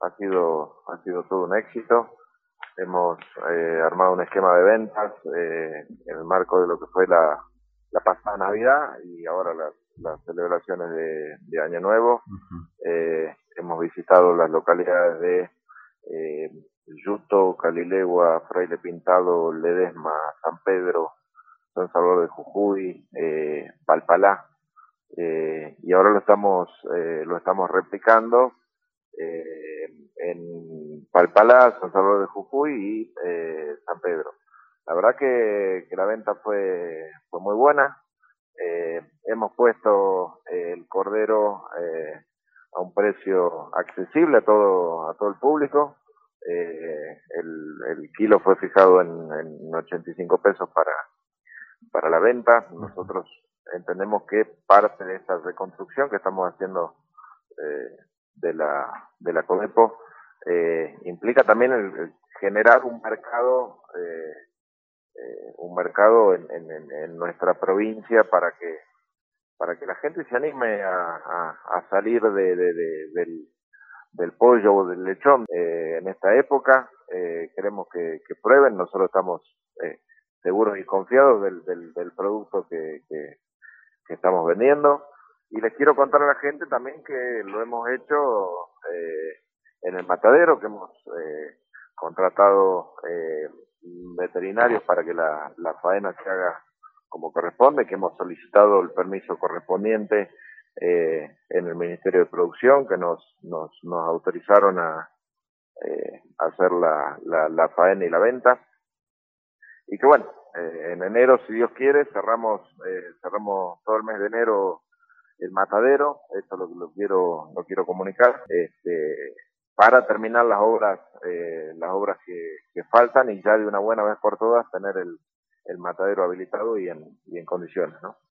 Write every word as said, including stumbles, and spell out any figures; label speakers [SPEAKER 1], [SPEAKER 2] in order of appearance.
[SPEAKER 1] ha sido, ha sido todo un éxito. Hemos eh, armado un esquema de ventas eh, en el marco de lo que fue la, la pasada Navidad y ahora las, las celebraciones de, de Año Nuevo. Uh-huh. eh, hemos visitado las localidades de eh, Yuto, Calilegua, Fraile Pintado, Ledesma, San Pedro, San Salvador de Jujuy, eh, Palpalá, eh, y ahora lo estamos, eh, lo estamos replicando eh, en Palpalá, San Salvador de Jujuy y eh, San Pedro. La verdad que, que la venta fue, fue muy buena. Eh, hemos puesto eh, el cordero eh, a un precio accesible a todo, a todo el público. Eh, el, el kilo fue fijado en, en ochenta y cinco pesos para, para la venta. Nosotros entendemos que parte de esta reconstrucción que estamos haciendo eh, de la de la Codepo eh, implica también el, el generar un mercado eh, eh, un mercado en, en, en nuestra provincia para que para que la gente se anime a, a, a salir de, de, de, del, del pollo o del lechón eh, en esta época. Eh, queremos que, que prueben. Nosotros estamos eh, seguros y confiados del, del, del producto que, que, que estamos vendiendo. Y les quiero contar a la gente también que lo hemos hecho eh, en el matadero, que hemos eh, contratado eh, veterinarios para que la, la faena se haga como corresponde, que hemos solicitado el permiso correspondiente eh, en el Ministerio de Producción, que nos, nos, nos autorizaron a, eh, a hacer la, la, la faena y la venta. Y que bueno, eh, en enero, si Dios quiere, cerramos eh, cerramos todo el mes de enero el matadero. Esto lo, lo quiero lo quiero comunicar, este, para terminar las obras eh, las obras que, que faltan y ya de una buena vez por todas tener el, el matadero habilitado y en, y en condiciones, ¿no?